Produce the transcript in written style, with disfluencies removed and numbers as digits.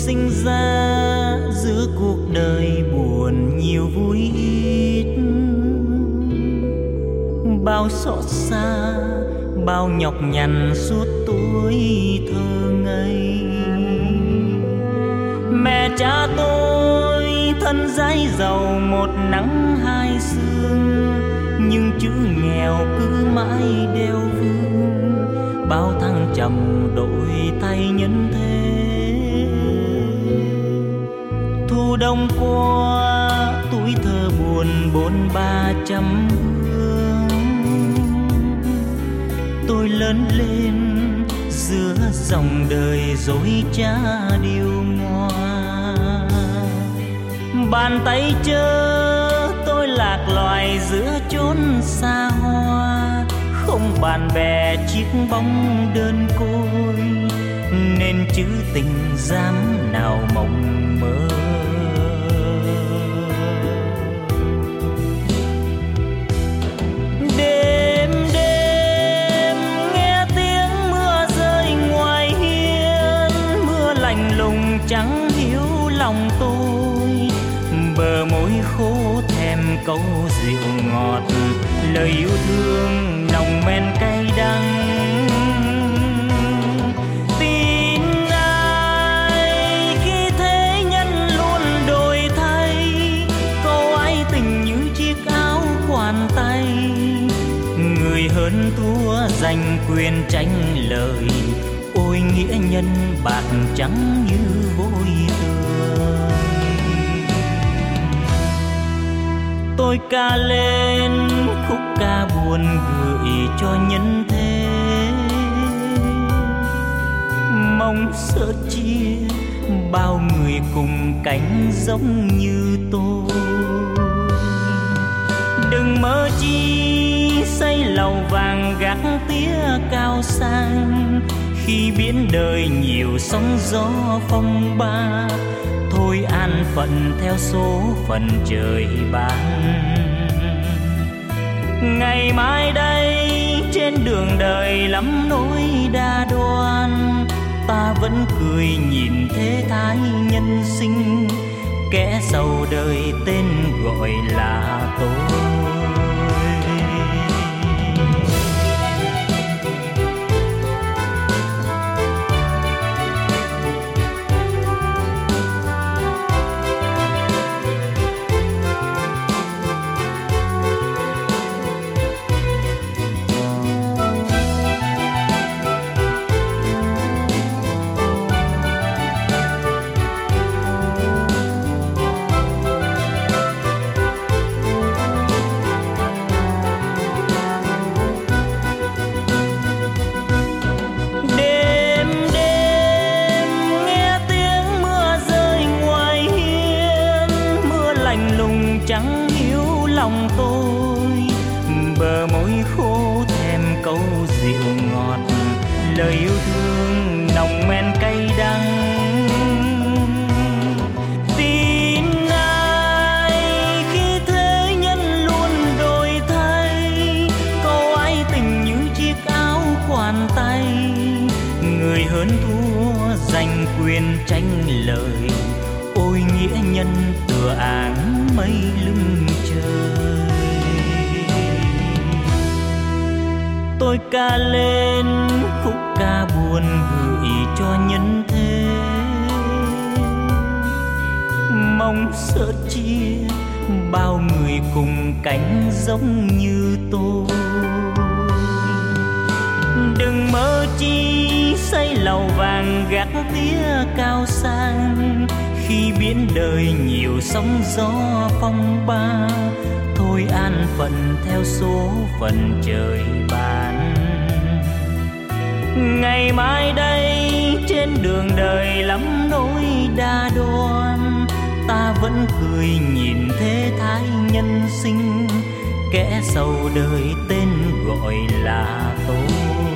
sinh ra giữa cuộc đời buồn nhiều vui ít, bao xót xa, bao nhọc nhằn suốt tuổi thơ ngây. Mẹ cha tôi thân dãi giàu một nắng hai sương, nhưng chữ nghèo cứ mãi đeo vương, bao thăng trầm đổi thay nhân thế. Thu đông qua tuổi thơ buồn bốn ba trăm hương, tôi lớn lên giữa dòng đời dối trá điêu ngoa. Bàn tay trơ tôi lạc loài giữa chốn xa hoa, không bạn bè chiếc bóng đơn côi, nên chữ tình dám nào mộng mơ. Đêm đêm nghe tiếng mưa rơi ngoài hiên, mưa lạnh lùng chẳng hiểu lòng tôi, bờ môi khô thèm câu rượu ngọt, lời yêu thương nồng men cay đắng. Tin ai khi thế nhân luôn đổi thay, câu ái tình như chiếc áo quan tay, người hơn thua giành quyền tranh lời, ôi nghĩa nhân bạc trắng như vôi tươi. Tôi ca lên khúc ca buồn gửi cho nhân thế, mong sớt chia bao người cùng cánh giống như tôi. Đừng mơ chi xây lầu vàng gác tía cao sang, khi biển đời nhiều sóng gió phong ba, thôi an phận theo số phận trời ban. Ngày mai đây trên đường đời lắm nỗi đa đoan, ta vẫn cười nhìn thế thái nhân sinh, kẻ giàu đời tên gọi là tôi. Chẳng hiểu lòng tôi, bờ môi khô thèm câu rượu ngọt, lời yêu thương nồng men cay đắng. Tin ai khi thế nhân luôn đổi thay, câu ái tình như chiếc áo quan tay, người hơn thua giành quyền tranh lời, ôi nghĩa nhân tựa áng mây lưng trời. Tôi ca lên khúc ca buồn gửi cho nhân thế, mong sớt chia bao người cùng cánh giống như tôi. Đừng mơ chi xây lầu vàng gác tía cao sang, khi biển đời nhiều sóng gió phong ba, thôi an phận theo số phận trời ban. Ngày mai đây trên đường đời lắm nỗi đa đoan, ta vẫn cười nhìn thế thái nhân sinh, kẻ giàu đời tên gọi là tôi.